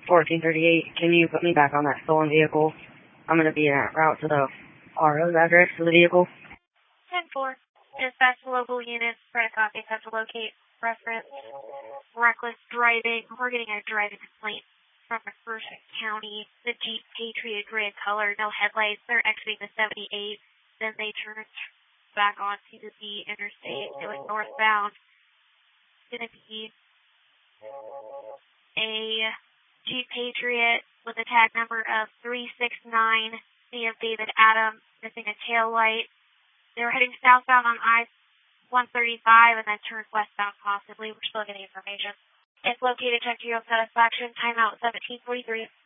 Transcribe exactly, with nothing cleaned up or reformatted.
fourteen thirty-eight. Can you put me back on that stolen vehicle? I'm going to be en route to the R O's address for the vehicle. ten four. Dispatch local units. Try to copy. Have to locate reference. Reckless driving. We're getting a driving complaint from McPherson County. The Jeep Patriot gray color, no headlights. They're exiting the seventy-eight. Then they turned back onto the interstate. It was northbound. It's going to be a Jeep Patriot with a tag number of three six nine. C of David Adams, missing a tail light. They were heading southbound on I one thirty-five and then turned westbound possibly. We're still getting information. It's located. Check to your satisfaction. Timeout seventeen forty-three.